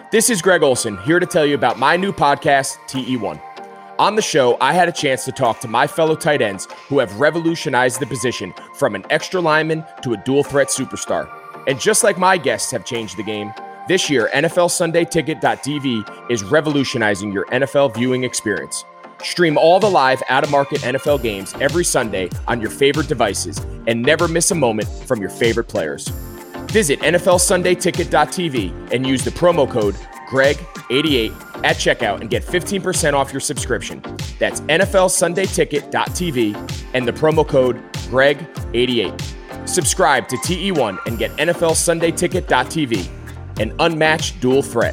This is Greg Olson, here to tell you about my new podcast, TE1. On the show, I had a chance to talk to my fellow tight ends who have revolutionized the position from an extra lineman to a dual threat superstar. And just like my guests have changed the game, this year, NFLSundayTicket.tv is revolutionizing your NFL viewing experience. Stream all the live out-of-market NFL games every Sunday on your favorite devices and never miss a moment from your favorite players. Visit NFLSundayTicket.tv and use the promo code GREG88 at checkout and get 15% off your subscription. That's NFLSundayTicket.tv and the promo code GREG88. Subscribe to TE1 and get NFLSundayTicket.tv, an unmatched dual threat.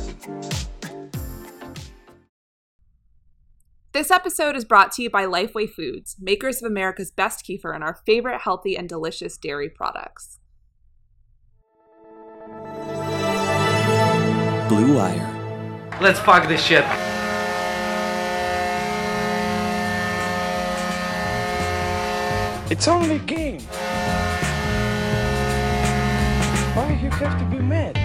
This episode is brought to you by Lifeway Foods, makers of America's best kefir and our favorite healthy and delicious dairy products. Blue Wire. Let's park this ship. It's only a game. Why you have to be mad?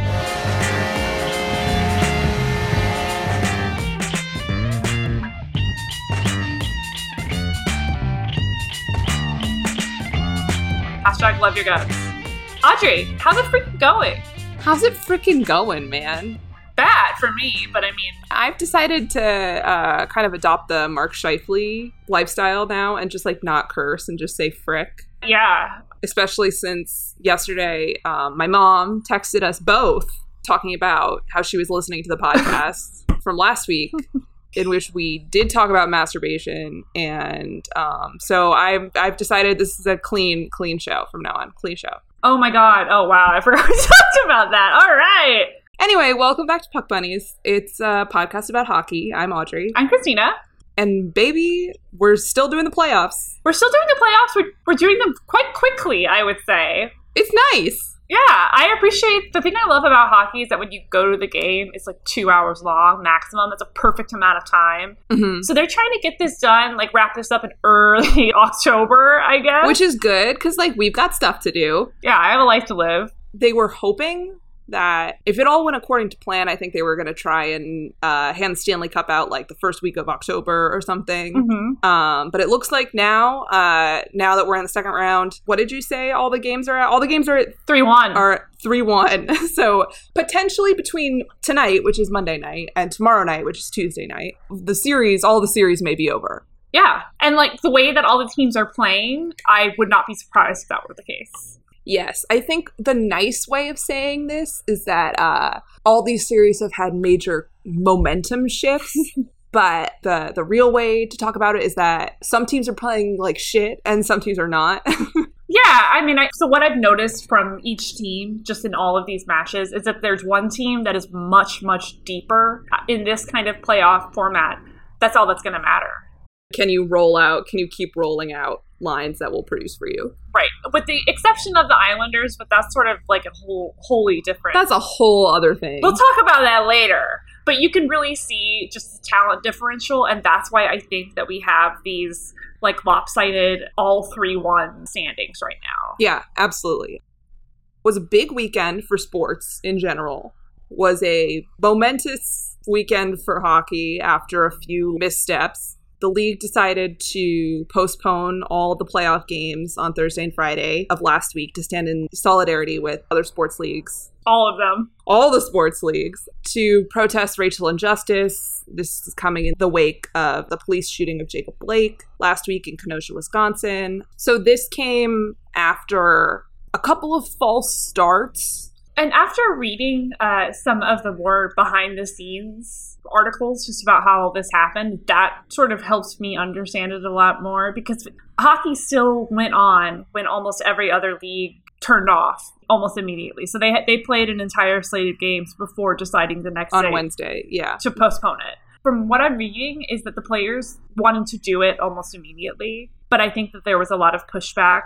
Hashtag love your guts. Audrey, how's it freaking going? How's it freaking going, man? Bad for me, but I mean... I've decided to kind of adopt the Mark Scheifele lifestyle now and just like not curse and just say frick. Yeah. Especially since yesterday, my mom texted us both talking about how she was listening to the podcast from last week, in which we did talk about masturbation. And so I've decided this is a clean show from now on. Clean show. Oh my God. Oh wow. I forgot we talked about that. All right. Anyway, welcome back to Puck Bunnies. It's a podcast about hockey. I'm Audrey. I'm Christina. And baby, we're still doing the playoffs. We're still doing the playoffs. We're doing them quite quickly, I would say. It's nice. Yeah, I appreciate, the thing I love about hockey is that when you go to the game, it's like 2 hours long maximum. That's a perfect amount of time. Mm-hmm. So they're trying to get this done, like wrap this up in early October, I guess. Which is good, because like we've got stuff to do. Yeah, I have a life to live. They were hoping that if it all went according to plan, I think they were going to try and hand the Stanley Cup out like the first week of October or something. Mm-hmm. But it looks like now that we're in the second round, what did you say all the games are at? All the games are at 3-1. Are at 3-1. So potentially between tonight, which is Monday night, and tomorrow night, which is Tuesday night, all the series may be over. Yeah. And like the way that all the teams are playing, I would not be surprised if that were the case. Yes, I think the nice way of saying this is that all these series have had major momentum shifts, but the real way to talk about it is that some teams are playing like shit and some teams are not. Yeah, I mean, so what I've noticed from each team, just in all of these matches, is that there's one team that is much, much deeper in this kind of playoff format. That's all that's going to matter. Can you keep rolling out lines that will produce for you? Right. With the exception of the Islanders, but that's sort of like a wholly different. That's a whole other thing. We'll talk about that later. But you can really see just the talent differential, and that's why I think that we have these like lopsided all 3-1 standings right now. Yeah, absolutely. It was a big weekend for sports in general. Was a momentous weekend for hockey after a few missteps. The league decided to postpone all the playoff games on Thursday and Friday of last week to stand in solidarity with other sports leagues. All of them. All the sports leagues to protest racial injustice. This is coming in the wake of the police shooting of Jacob Blake last week in Kenosha, Wisconsin. So this came after a couple of false starts. And after reading some of the more behind-the-scenes articles just about how all this happened, that sort of helps me understand it a lot more, because hockey still went on when almost every other league turned off almost immediately. So they played an entire slate of games before deciding the next day on Wednesday, to postpone it. From what I'm reading is that the players wanted to do it almost immediately, but I think that there was a lot of pushback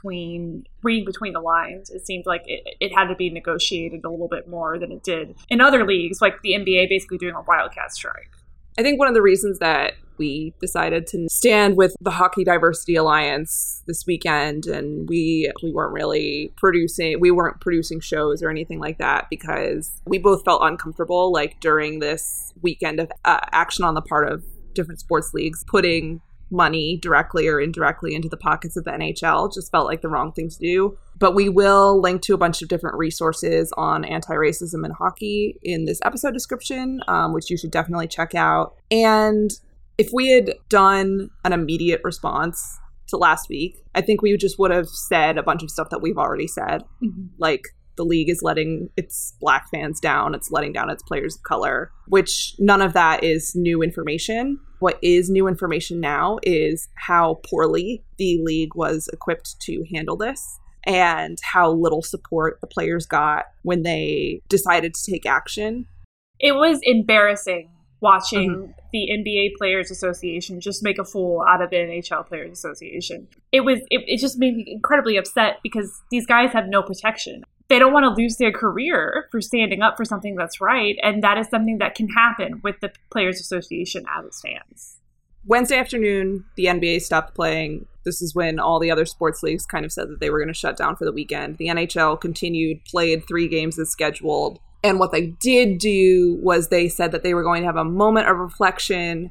reading between the lines. It seemed like it had to be negotiated a little bit more than it did in other leagues, like the NBA basically doing a wildcat strike. I think one of the reasons that We decided to stand with the Hockey Diversity Alliance this weekend, and we weren't producing shows or anything like that because we both felt uncomfortable, like, during this weekend of action on the part of different sports leagues, putting money directly or indirectly into the pockets of the NHL. Just felt like the wrong thing to do. But we will link to a bunch of different resources on anti-racism in hockey in this episode description, which you should definitely check out. And if we had done an immediate response to last week, I think we just would have said a bunch of stuff that we've already said. Mm-hmm. Like, the league is letting its Black fans down. It's letting down its players of color, which none of that is new information. What is new information now is how poorly the league was equipped to handle this and how little support the players got when they decided to take action. It was embarrassing watching the NBA Players Association just make a fool out of the NHL Players Association. It just made me incredibly upset because these guys have no protection. They don't want to lose their career for standing up for something that's right, and that is something that can happen with the Players Association as it stands. Wednesday afternoon, the NBA stopped playing. This is when all the other sports leagues kind of said that they were going to shut down for the weekend. The NHL continued, played 3 games as scheduled. And what they did do was they said that they were going to have a moment of reflection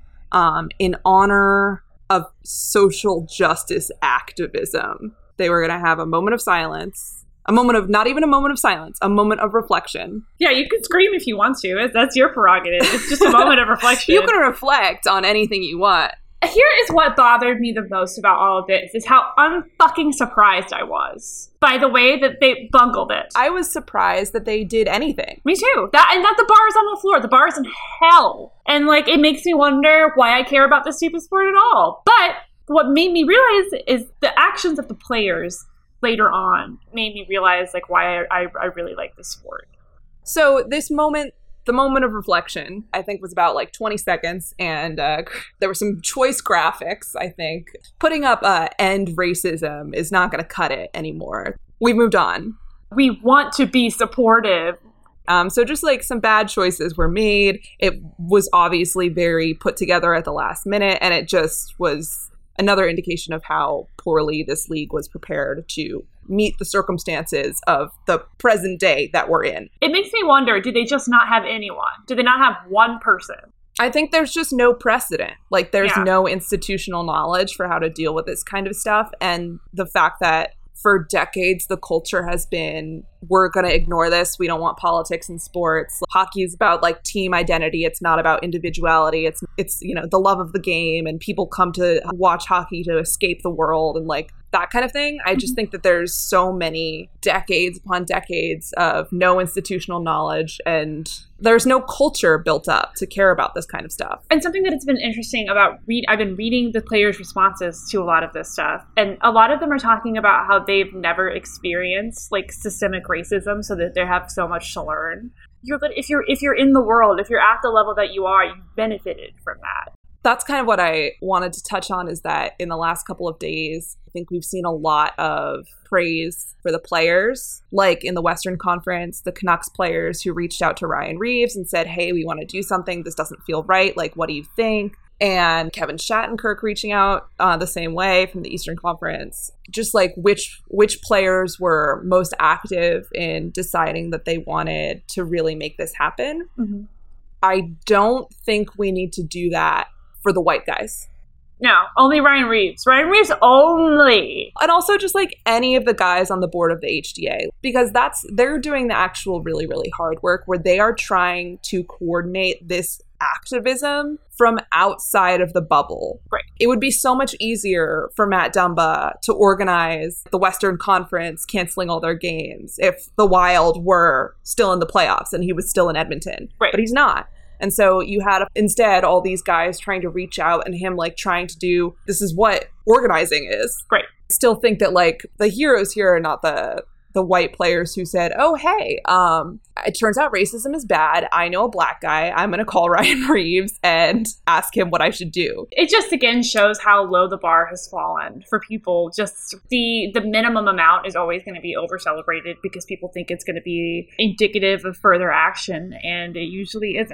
in honor of social justice activism. They were going to have a moment of silence. Not even a moment of silence, a moment of reflection. Yeah, you can scream if you want to. That's your prerogative. It's just a moment of reflection. You can reflect on anything you want. Here is what bothered me the most about all of this, is how unfucking surprised I was by the way that they bungled it. I was surprised that they did anything. Me too. That the bar is on the floor. The bar is in hell. And, like, it makes me wonder why I care about this stupid sport at all. But what made me realize is the actions of the players later on made me realize, like, why I really like this sport. So this moment, the moment of reflection, I think was about like 20 seconds, and there were some choice graphics, I think. Putting up end racism is not going to cut it anymore. We've moved on. We want to be supportive. So just like some bad choices were made. It was obviously very put together at the last minute, and it just was another indication of how poorly this league was prepared to meet the circumstances of the present day that we're in. It makes me wonder, did they just not have anyone? Did they not have one person? I think there's just no precedent. Like, there's no institutional knowledge for how to deal with this kind of stuff. And the fact that for decades, the culture has been, we're going to ignore this. We don't want politics in sports. Hockey is about, like, team identity. It's not about individuality. It's you know, the love of the game, and people come to watch hockey to escape the world and, like, that kind of thing. I just think that there's so many decades upon decades of no institutional knowledge, and there's no culture built up to care about this kind of stuff. And something that has been interesting about I've been reading the players' responses to a lot of this stuff, and a lot of them are talking about how they've never experienced, like, systemic racism, so that they have so much to learn. If you're in the world, if you're at the level that you are, you've benefited from that. That's kind of what I wanted to touch on, is that in the last couple of days, I think we've seen a lot of praise for the players. Like in the Western Conference, the Canucks players who reached out to Ryan Reeves and said, hey, we want to do something. This doesn't feel right. Like, what do you think? And Kevin Shattenkirk reaching out the same way from the Eastern Conference. Just like which players were most active in deciding that they wanted to really make this happen. Mm-hmm. I don't think we need to do that for the white guys. No, only Ryan Reeves. Ryan Reeves only. And also just like any of the guys on the board of the HDA, because they're doing the actual really, really hard work where they are trying to coordinate this activism from outside of the bubble. Right. It would be so much easier for Matt Dumba to organize the Western Conference canceling all their games if the Wild were still in the playoffs and he was still in Edmonton. Right. But he's not. And so you had instead all these guys trying to reach out and him like trying to do, this is what organizing is. Right. I still think that like the heroes here are not the white players who said, oh, hey, it turns out racism is bad. I know a black guy. I'm going to call Ryan Reeves and ask him what I should do. It just, again, shows how low the bar has fallen for people. Just the minimum amount is always going to be over-celebrated because people think it's going to be indicative of further action, and it usually isn't.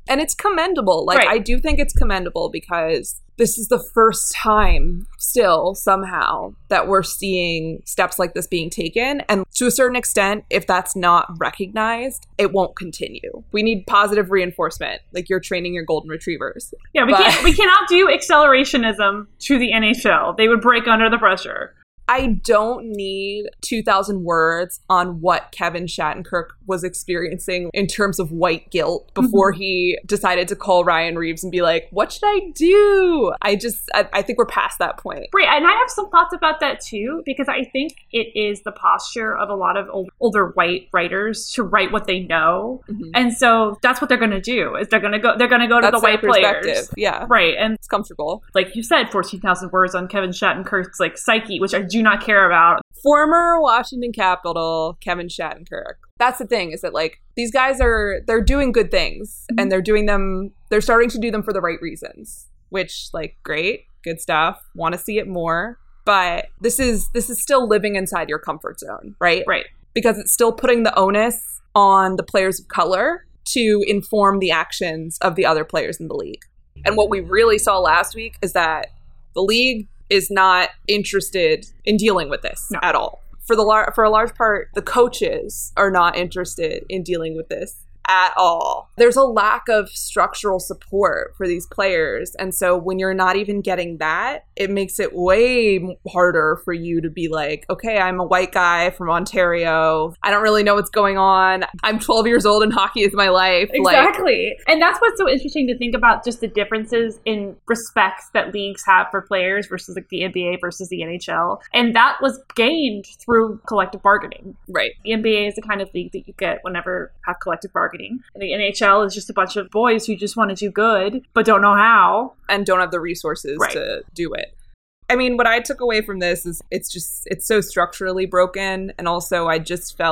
And it's commendable. Like, Right. I do think it's commendable because this is the first time still somehow that we're seeing steps like this being taken. And to a certain extent, if that's not recognized, it won't continue. We need positive reinforcement, like you're training your golden retrievers. Yeah, we cannot do accelerationism to the NHL. They would break under the pressure. I don't need 2,000 words on what Kevin Shattenkirk was experiencing in terms of white guilt before he decided to call Ryan Reeves and be like, what should I do? I think we're past that point. Right, and I have some thoughts about that too, because I think it is the posture of a lot of older white writers to write what they know, and so that's what they're going to do. Is they're going to go to That's the white their players, perspective. Yeah, right, and it's comfortable. like you said, 14,000 words on Kevin Shattenkirk's like psyche, which I do not care about. Former Washington Capitol Kevin Shattenkirk. That's the thing, is that like these guys they're doing good things and they're starting to do them for the right reasons, which like great, good stuff. Want to see it more. But this is still living inside your comfort zone, right? Right. Because it's still putting the onus on the players of color to inform the actions of the other players in the league. And what we really saw last week is that the league is not interested in dealing with this at all. For a large part, the coaches are not interested in dealing with this at all. There's a lack of structural support for these players. And so when you're not even getting that, it makes it way harder for you to be like, okay, I'm a white guy from Ontario. I don't really know what's going on. I'm 12 years old and hockey is my life. Exactly. And that's what's so interesting to think about, just the differences in respect that leagues have for players versus like the NBA versus the NHL. And that was gained through collective bargaining. Right. The NBA is the kind of league that you get whenever you have collective bargaining. And the NHL is just a bunch of boys who just want to do good, but don't know how. And don't have the resources to do it. I mean, what I took away from this is it's so structurally broken. And also I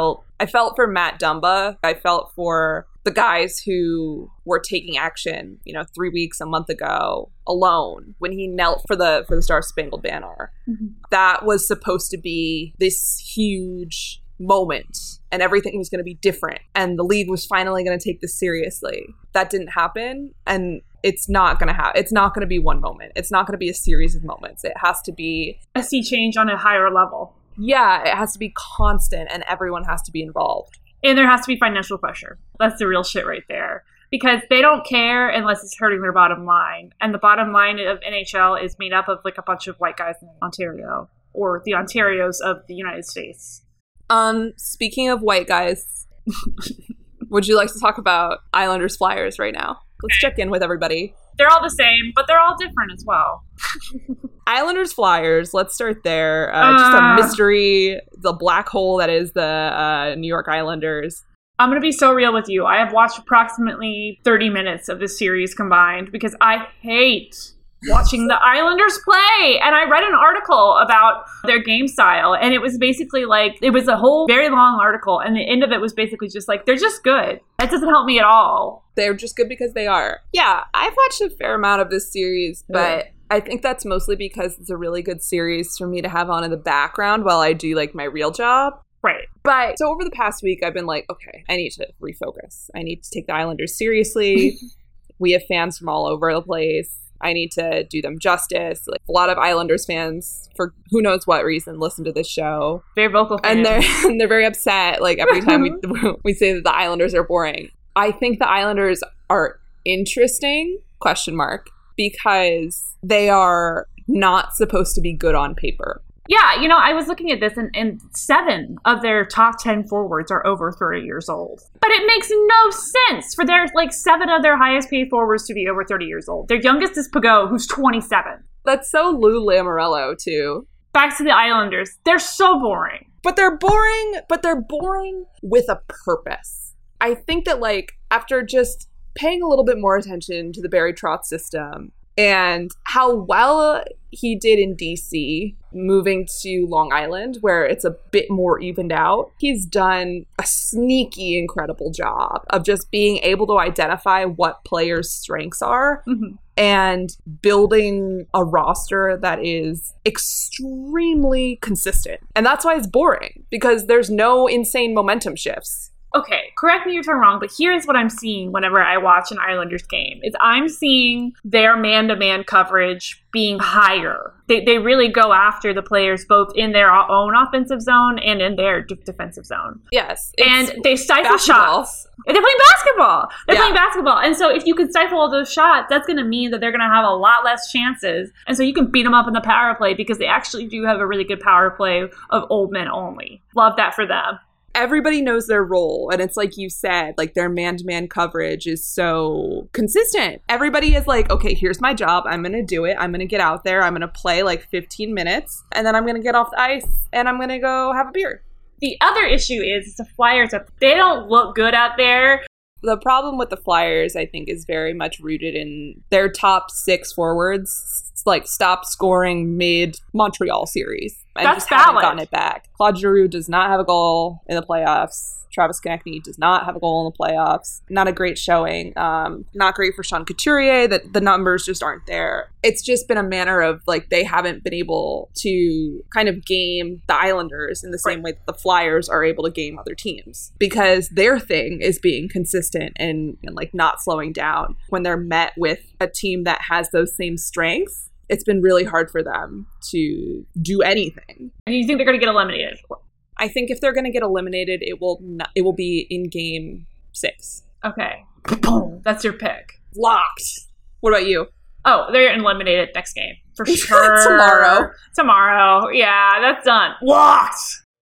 felt for Matt Dumba. I felt for the guys who were taking action, 3 weeks, a month ago, alone, when he knelt for the Star Spangled Banner. That was supposed to be this huge moment and everything was going to be different and the league was finally going to take this seriously. That didn't happen, and it's not going to happen. It's not going to be one moment. It's not going to be a series of moments. It has to be a sea change on a higher level. Yeah, it has to be constant and everyone has to be involved. And there has to be financial pressure. That's the real shit right there. Because they don't care unless it's hurting their bottom line. And the bottom line of NHL is made up of like a bunch of white guys in Ontario, or the Ontarios of the United States. Speaking of white guys, would you like to talk about Islanders Flyers right now? Let's check in with everybody. They're all the same, but they're all different as well. Islanders Flyers, let's start there. Just a mystery, the black hole that is the New York Islanders. I'm going to be so real with you. I have watched approximately 30 minutes of this series combined because I hate watching the Islanders play. And I read an article about their game style, and it was basically like, it was a whole very long article, and the end of it was basically just like, they're just good. That doesn't help me at all. They're just good because they are. Yeah, I've watched a fair amount of this series, but I think that's mostly because it's a really good series for me to have on in the background while I do like my real job. Right. But so over the past week, I've been like, okay, I need to refocus. I need to take the Islanders seriously. We have fans from all over the place. I need to do them justice. Like, a lot of Islanders fans, for who knows what reason, listen to this show. Very vocal fans. And they're very upset. Like every time we say that the Islanders are boring. I think the Islanders are interesting, ? Because they are not supposed to be good on paper. Yeah, I was looking at this, and 7 of their top 10 forwards are over 30 years old. But it makes no sense for 7 of their highest paid forwards to be over 30 years old. Their youngest is Pageau, who's 27. That's so Lou Lamoriello, too. Back to the Islanders. They're so boring. But they're boring with a purpose. I think that, after just paying a little bit more attention to the Barry Trotz system and how well he did in DC, moving to Long Island, where it's a bit more evened out, he's done a sneaky, incredible job of just being able to identify what players' strengths are and building a roster that is extremely consistent. And that's why it's boring, because there's no insane momentum shifts. Okay, correct me if I'm wrong, but here's what I'm seeing whenever I watch an Islanders game. Is I'm seeing their man-to-man coverage being higher. They really go after the players both in their own offensive zone and in their defensive zone. Yes. And they stifle basketball. shots. And they're playing basketball. They're playing basketball. And so if you can stifle all those shots, that's going to mean that they're going to have a lot less chances. And so you can beat them up in the power play because they actually do have a really good power play of old men only. Love that for them. Everybody knows their role, and it's like you said, like their man-to-man coverage is so consistent. Everybody is like, okay, here's my job. I'm going to do it. I'm going to get out there. I'm going to play like 15 minutes, and then I'm going to get off the ice, and I'm going to go have a beer. The other issue is the Flyers, they don't look good out there. The problem with the Flyers, I think, is very much rooted in their top 6 forwards, like stop scoring mid-Montreal series. And That's just haven't valid. gotten it back. Claude Giroux does not have a goal in the playoffs. Travis Konechny does not have a goal in the playoffs. Not a great showing. Not great for Sean Couturier. That the numbers just aren't there. It's just been a manner of like they haven't been able to kind of game the Islanders in the same way that the Flyers are able to game other teams, because their thing is being consistent and like not slowing down. When they're met with a team that has those same strengths, it's been really hard for them to do anything. And you think they're going to get eliminated? I think if they're going to get eliminated, it will be in game 6. Okay. That's your pick. Locked. What about you? Oh, they're eliminated next game. For sure. Tomorrow. Yeah, that's done. Locked!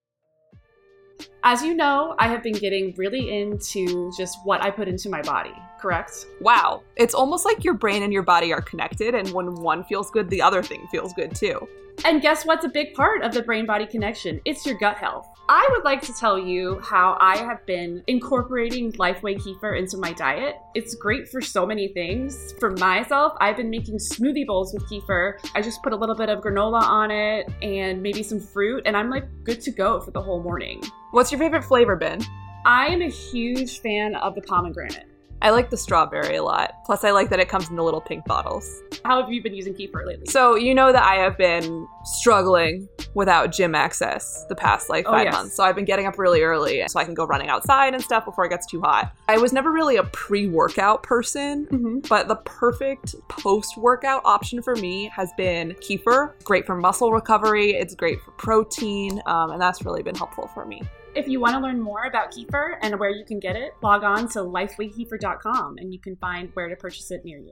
As you know, I have been getting really into just what I put into my body, correct? Wow. It's almost like your brain and your body are connected, and when one feels good, the other thing feels good too. And guess what's a big part of the brain-body connection? It's your gut health. I would like to tell you how I have been incorporating Lifeway Kefir into my diet. It's great for so many things. For myself, I've been making smoothie bowls with kefir. I just put a little bit of granola on it and maybe some fruit, and I'm like good to go for the whole morning. What's your favorite flavor, Ben? I am a huge fan of the pomegranate. I like the strawberry a lot. Plus, I like that it comes in the little pink bottles. How have you been using kefir lately? So, you know that I have been struggling without gym access the past 5 months. So I've been getting up really early so I can go running outside and stuff before it gets too hot. I was never really a pre-workout person, but the perfect post-workout option for me has been kefir. Great for muscle recovery. It's great for protein. And that's really been helpful for me. If you want to learn more about kefir and where you can get it, log on to lifewaykefir.com and you can find where to purchase it near you.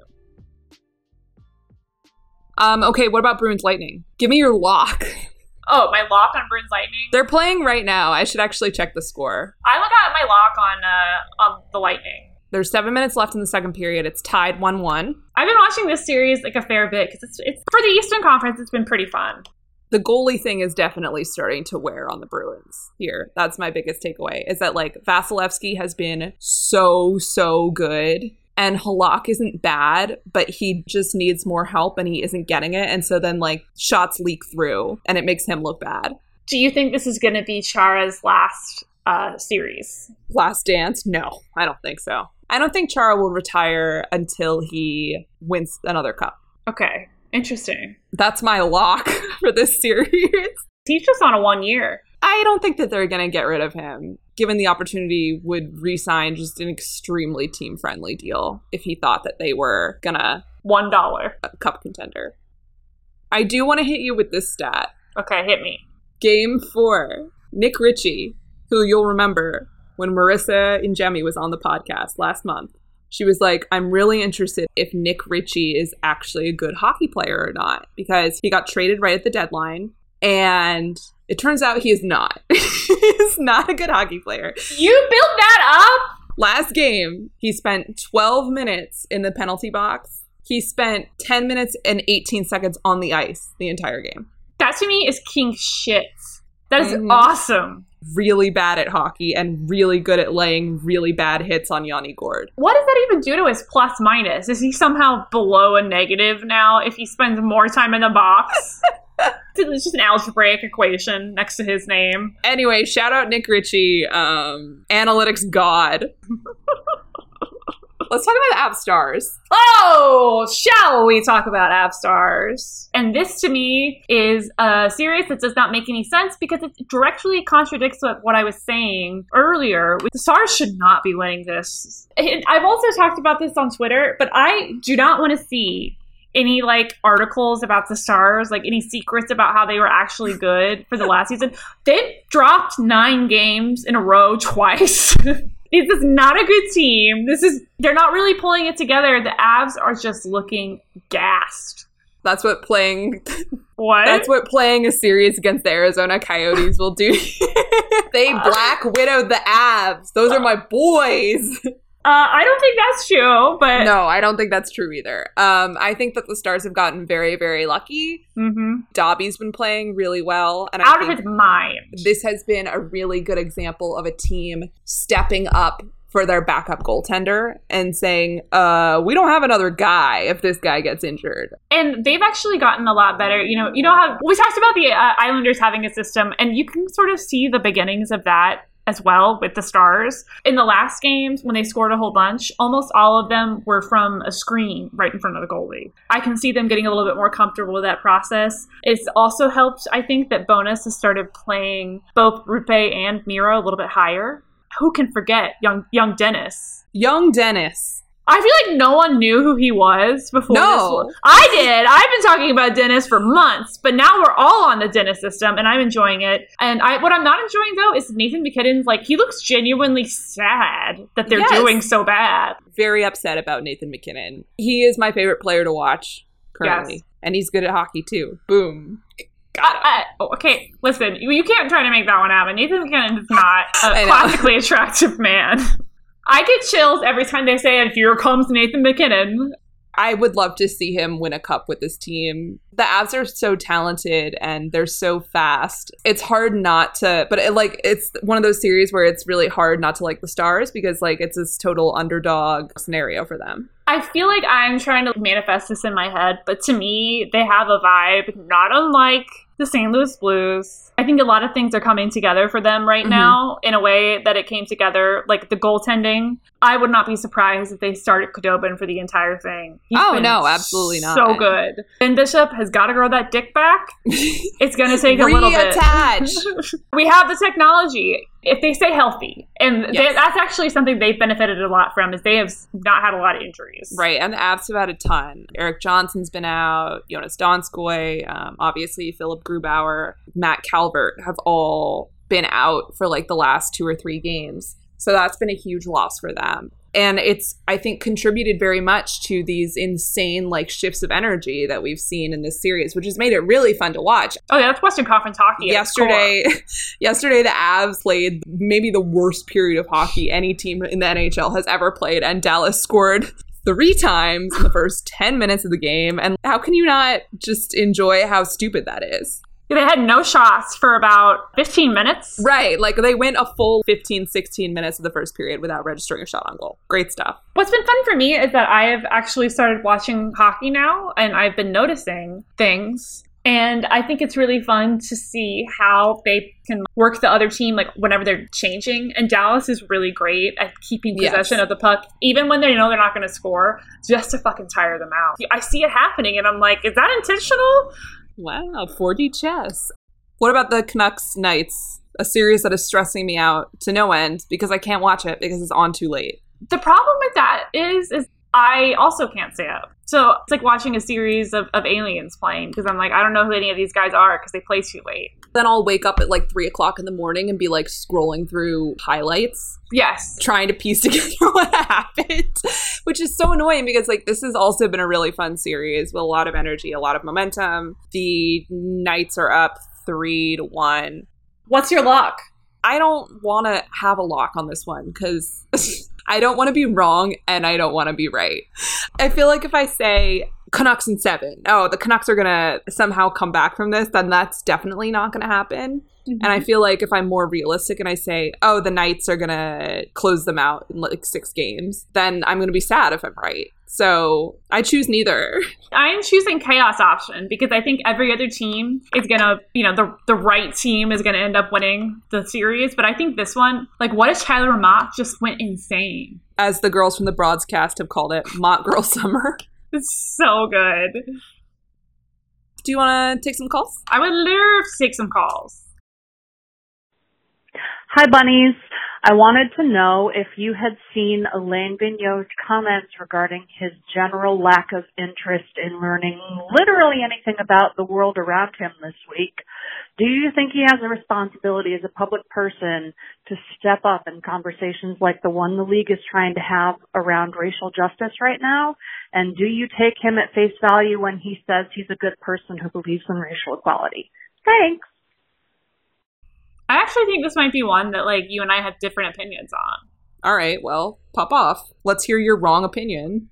Okay, what about Bruins Lightning? Give me your lock. Oh, my lock on Bruins Lightning? They're playing right now. I should actually check the score. I look at my lock on the Lightning. There's 7 minutes left in the second period. It's tied 1-1. I've been watching this series like a fair bit because it's for the Eastern Conference. It's been pretty fun. The goalie thing is definitely starting to wear on the Bruins here. That's my biggest takeaway, is that like Vasilevsky has been so good, and Halak isn't bad, but he just needs more help and he isn't getting it. And so then like shots leak through and it makes him look bad. Do you think this is going to be Chara's last series? Last dance? No, I don't think so. I don't think Chara will retire until he wins another cup. Okay. Interesting. That's my lock for this series. He's just on a 1 year. I don't think that they're going to get rid of him. Given the opportunity, would re-sign just an extremely team-friendly deal if he thought that they were going to $1 a cup contender. I do want to hit you with this stat. Okay, hit me. Game 4. Nick Ritchie, who you'll remember when Marissa Ingemi was on the podcast last month. She was like, I'm really interested if Nick Ritchie is actually a good hockey player or not, because he got traded right at the deadline, and it turns out he is not. He's not a good hockey player. You built that up? Last game, he spent 12 minutes in the penalty box. He spent 10 minutes and 18 seconds on the ice the entire game. That to me is king shit. That is awesome. Really bad at hockey and really good at laying really bad hits on Yanni Gourde. What does that even do to his plus minus? Is he somehow below a negative now if he spends more time in the box? It's just an algebraic equation next to his name. Anyway, shout out Nick Ritchie, analytics god. Let's talk about App Stars. Oh, shall we talk about App Stars? And this to me is a series that does not make any sense because it directly contradicts what I was saying earlier. The Stars should not be winning this. I've also talked about this on Twitter, but I do not want to see any articles about the Stars, any secrets about how they were actually good for the last season. They dropped 9 games in a row twice. This is not a good team. They're not really pulling it together. The Avs are just looking gassed. That's what playing What? That's what playing a series against the Arizona Coyotes will do. They Black Widowed the Avs. Those are my boys. I don't think that's true, but no, I don't think that's true either. I think that the Stars have gotten very, very lucky. Mm-hmm. Dobby's been playing really well, and out of his mind. This has been a really good example of a team stepping up for their backup goaltender and saying, we don't have another guy if this guy gets injured. And they've actually gotten a lot better. You know how we talked about the Islanders having a system, and you can sort of see the beginnings of that as well with the Stars. In the last games, when they scored a whole bunch, almost all of them were from a screen right in front of the goalie. I can see them getting a little bit more comfortable with that process. It's also helped, I think, that Bowness has started playing both Rupe and Miro a little bit higher. Who can forget young Dennis? Young Dennis. I feel like no one knew who he was before No. this. I did. I've been talking about Dennis for months, but now we're all on the Dennis system, and I'm enjoying it. And what I'm not enjoying, though, is Nathan McKinnon's, he looks genuinely sad that they're doing so bad. Very upset about Nathan McKinnon. He is my favorite player to watch currently. Yes. And he's good at hockey, too. Boom. Okay, listen, you can't try to make that one happen. Nathan McKinnon is not a I know. classically attractive man. I get chills every time they say, and here comes Nathan McKinnon. I would love to see him win a cup with this team. The Avs are so talented and they're so fast. It's hard not to, but it's one of those series where it's really hard not to like the Stars because it's this total underdog scenario for them. I feel like I'm trying to manifest this in my head, but to me, they have a vibe not unlike the St. Louis Blues. I think a lot of things are coming together for them right now in a way that it came together, like the goaltending. I would not be surprised if they started Khudobin for the entire thing. He's been no, absolutely not. So good. Ben Bishop has got to grow that dick back. It's going to take a little bit. Reattach. We have the technology. If they stay healthy, and Yes. that's actually something they've benefited a lot from, is they have not had a lot of injuries. Right, and the Avs have had a ton. Eric Johnson's been out, Jonas Donskoy, obviously Philip Grubauer, Matt Calvert have all been out for the last 2 or 3 games. So that's been a huge loss for them. And it's, I think, contributed very much to these insane shifts of energy that we've seen in this series, which has made it really fun to watch. Oh yeah, that's Western Conference hockey. Yesterday, the Avs played maybe the worst period of hockey any team in the NHL has ever played, and Dallas scored 3 times in the first 10 minutes of the game. And how can you not just enjoy how stupid that is? They had no shots for about 15 minutes. Right. They went a full 15, 16 minutes of the first period without registering a shot on goal. Great stuff. What's been fun for me is that I have actually started watching hockey now, and I've been noticing things. And I think it's really fun to see how they can work the other team, whenever they're changing. And Dallas is really great at keeping possession of the puck, even when they know they're not going to score, just to fucking tire them out. I see it happening, and I'm like, is that intentional? Wow, 4D chess. What about the Canucks Knights? A series that is stressing me out to no end because I can't watch it because it's on too late. The problem with that is I also can't stay up. So it's like watching a series of aliens playing because I'm like, I don't know who any of these guys are because they play too late. Then I'll wake up at 3 o'clock in the morning and be scrolling through highlights. Yes. Trying to piece together what happened, which is so annoying because this has also been a really fun series with a lot of energy, a lot of momentum. The Knights are up 3-1. What's your lock? I don't want to have a lock on this one because I don't want to be wrong and I don't want to be right. I feel like if I say Canucks in 7. Oh, the Canucks are going to somehow come back from this, then that's definitely not going to happen. Mm-hmm. And I feel like if I'm more realistic and I say, oh, the Knights are going to close them out in like 6 games, then I'm going to be sad if I'm right. So I choose neither. I'm choosing chaos option because I think every other team is going to, the right team is going to end up winning the series. But I think this one, like, what if Tyler Mott just went insane? As the girls from the broadcast have called it, Mott Girl Summer. It's so good. Do you want to take some calls? I would love to take some calls. Hi, bunnies. I wanted to know if you had seen Alain Vigneault's comments regarding his general lack of interest in learning literally anything about the world around him this week. Do you think he has a responsibility as a public person to step up in conversations like the one the league is trying to have around racial justice right now? And do you take him at face value when he says he's a good person who believes in racial equality? Thanks. I actually think this might be one that, like, you and I have different opinions on. All right, well, pop off. Let's hear your wrong opinion.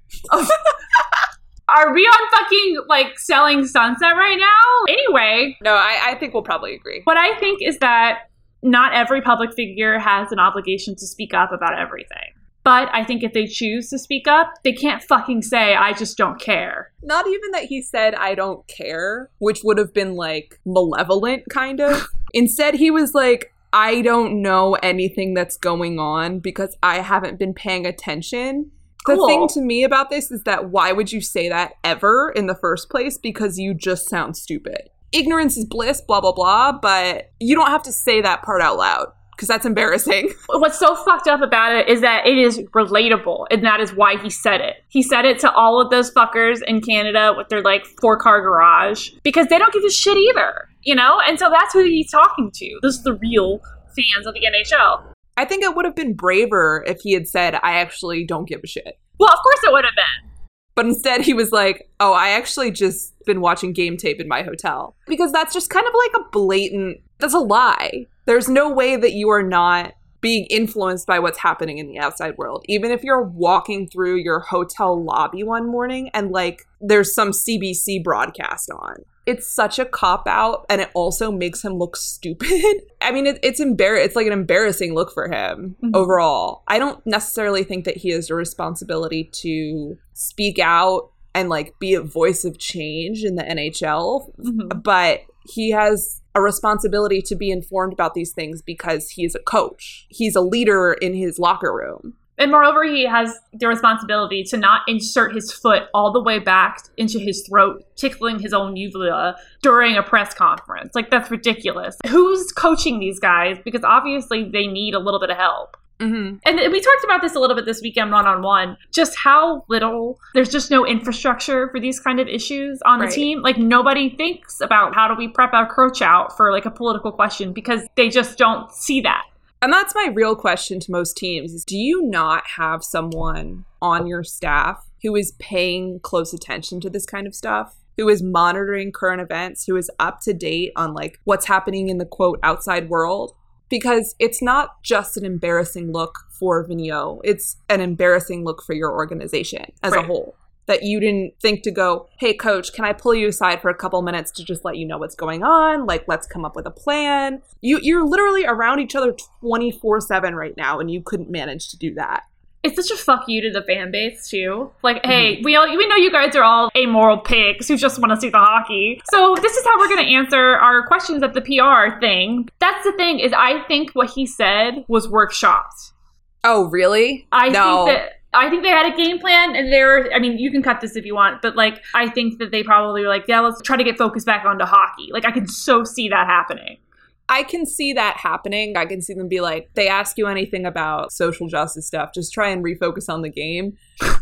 Are we on fucking, like, Selling Sunset right now? Anyway. No, I think we'll probably agree. What I think is that not every public figure has an obligation to speak up about everything. But I think if they choose to speak up, they can't fucking say, I just don't care. Not even that he said, I don't care, which would have been, like, malevolent, kind of. Instead, he was like, I don't know anything that's going on because I haven't been paying attention. The thing to me about this is that why would you say that ever in the first place? Because you just sound stupid. Ignorance is bliss, blah, blah, blah, but you don't have to say that part out loud. Because that's embarrassing. What's so fucked up about it is that it is relatable, and that is why he said it. He said it to all of those fuckers in Canada with their, like, 4-car garage, because they don't give a shit either, And so that's who he's talking to. Those are the real fans of the NHL. I think it would have been braver if he had said, I actually don't give a shit. Well, of course it would have been. But instead he was like, oh, I actually just been watching game tape in my hotel. Because that's just kind of like a blatant, that's a lie. There's no way that you are not being influenced by what's happening in the outside world. Even if you're walking through your hotel lobby one morning and, like, there's some CBC broadcast on. It's such a cop-out, and it also makes him look stupid. I mean, it's like an embarrassing look for him overall. I don't necessarily think that he has a responsibility to speak out and, like, be a voice of change in the NHL, but he has a responsibility to be informed about these things because he's a coach. He's a leader in his locker room. And moreover, he has the responsibility to not insert his foot all the way back into his throat, tickling his own uvula during a press conference. Like, that's ridiculous. Who's coaching these guys? Because obviously they need a little bit of help. Mm-hmm. And we talked about this a little bit this weekend one-on-one, just how little, there's just no infrastructure for these kind of issues on the team. Like, nobody thinks about how do we prep our coach out for, like, a political question because they just don't see that. And that's my real question to most teams is, do you not have someone on your staff who is paying close attention to this kind of stuff? Who is monitoring current events? Who is up to date on, like, what's happening in the, quote, outside world? Because it's not just an embarrassing look for Vigneault. It's an embarrassing look for your organization as a whole. That you didn't think to go, hey, coach, can I pull you aside for a couple minutes to just let you know what's going on? Like, let's come up with a plan. You're literally around each other 24/7 right now, and you couldn't manage to do that. It's such a fuck you to the fan base, too. Like, hey, we know you guys are all amoral pigs who just want to see the hockey. So this is how we're going to answer our questions at the PR thing. That's the thing, is I think what he said was workshopped. Oh, really? I think they had a game plan, and you can cut this if you want, but, like, I think that they probably were like, yeah, let's try to get focused back onto hockey. Like, I can so see that happening. I can see that happening. I can see them be like, they ask you anything about social justice stuff, just try and refocus on the game.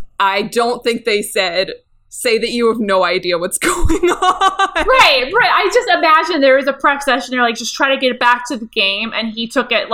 I don't think they said, say that you have no idea what's going on. Right. I just imagine there was a prep session. They're like, just try to get it back to the game. And he took it, like,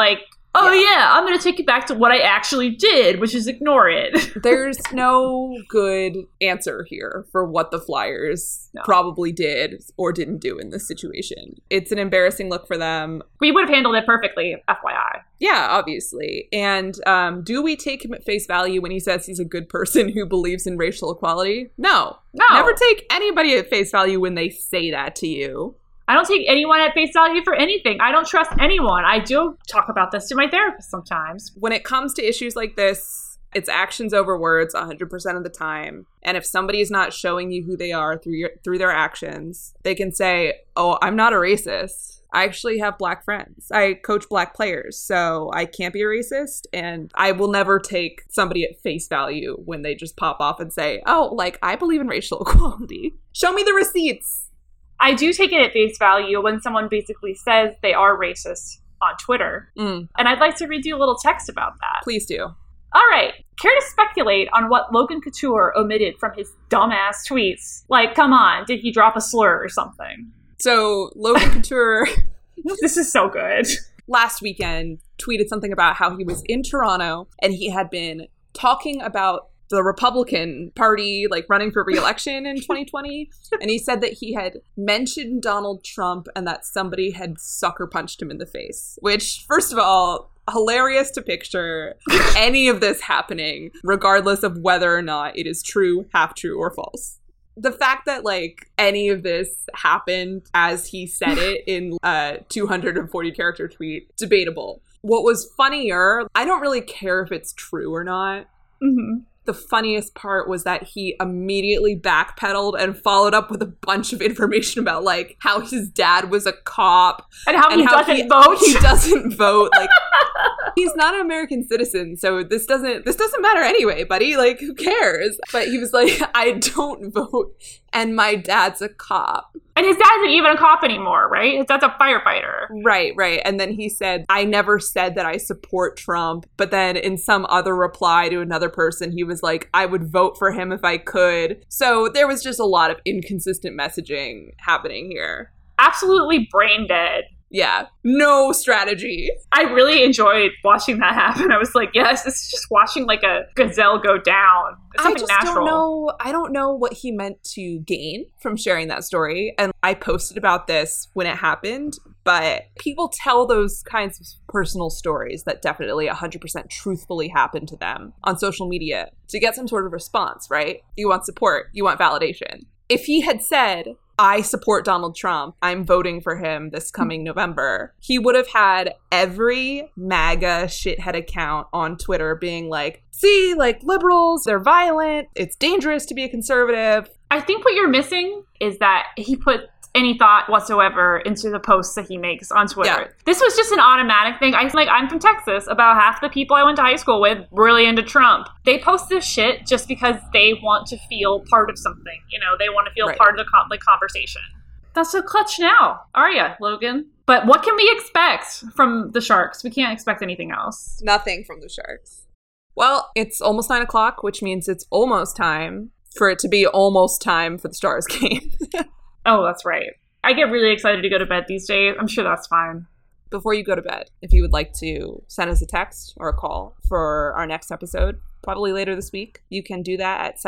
oh yeah, I'm going to take it back to what I actually did, which is ignore it. There's no good answer here for what the Flyers probably did or didn't do in this situation. It's an embarrassing look for them. We would have handled it perfectly, FYI. Yeah, obviously. And do we take him at face value when he says he's a good person who believes in racial equality? No. Never take anybody at face value when they say that to you. I don't take anyone at face value for anything. I don't trust anyone. I do talk about this to my therapist sometimes. When it comes to issues like this, it's actions over words 100% of the time. And if somebody is not showing you who they are through their actions, they can say, oh, I'm not a racist. I actually have black friends. I coach black players, so I can't be a racist. And I will never take somebody at face value when they just pop off and say, oh, like, I believe in racial equality. Show me the receipts. I do take it at face value when someone basically says they are racist on Twitter. And I'd like to read you a little text about that. Please do. All right. Care to speculate on what Logan Couture omitted from his dumbass tweets? Like, come on, did he drop a slur or something? So, Logan Couture... This is so good. Last weekend, tweeted something about how he was in Toronto and he had been talking about the Republican Party, like, running for re-election in 2020. And he said that he had mentioned Donald Trump and that somebody had sucker punched him in the face. Which, first of all, hilarious to picture any of this happening, regardless of whether or not it is true, half true, or false. The fact that, like, any of this happened as he said it in a 240-character tweet, debatable. What was funnier, I don't really care if it's true or not. Mm-hmm. The funniest part was that he immediately backpedaled and followed up with a bunch of information about, like, how his dad was a cop. And how he doesn't vote. He doesn't vote. Like, he's not an American citizen, so this doesn't matter anyway, buddy. Like, who cares? But he was like, I don't vote, and my dad's a cop. And his dad isn't even a cop anymore, right? His dad's a firefighter. Right. And then he said, I never said that I support Trump. But then in some other reply to another person, he was like, I would vote for him if I could. So there was just a lot of inconsistent messaging happening here. Absolutely brain dead. Yeah, no strategy. I really enjoyed watching that happen. I was like, yes, this is just watching like a gazelle go down. It's something natural. I don't know what he meant to gain from sharing that story. And I posted about this when it happened, but people tell those kinds of personal stories that definitely 100% truthfully happened to them on social media to get some sort of response, right? You want support. You want validation. If he had said, I support Donald Trump, I'm voting for him this coming November, he would have had every MAGA shithead account on Twitter being like, see, like, liberals, they're violent, it's dangerous to be a conservative. I think what you're missing is that he put any thought whatsoever into the posts that he makes on Twitter. Yeah. This was just an automatic thing. I'm from Texas. About half the people I went to high school with were really into Trump. They post this shit just because they want to feel part of something. You know, they want to feel part of the conversation. That's so clutch now, are ya, Logan? But what can we expect from the Sharks? We can't expect anything else. Nothing from the Sharks. Well, it's almost 9 o'clock, which means it's almost time for it to be almost time for the Stars game. Oh, that's right. I get really excited to go to bed these days. I'm sure that's fine. Before you go to bed, if you would like to send us a text or a call for our next episode, probably later this week, you can do that at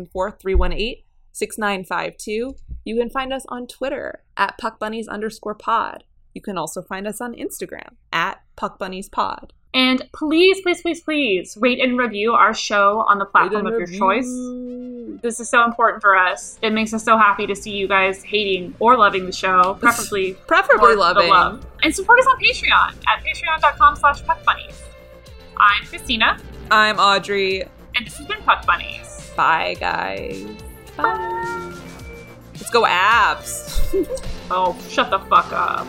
774-318-6952. You can find us on Twitter at PuckBunnies_pod. You can also find us on Instagram at PuckBunniesPod. And please, please, please, please rate and review our show on the platform of your choice. This is so important for us. It makes us so happy to see you guys hating or loving the show. Preferably loving. Love. And support us on Patreon at patreon.com/PuckBunnies. I'm Christina. I'm Audrey. And this has been Puck Bunnies. Bye, guys. Bye. Let's go abs. Oh, shut the fuck up.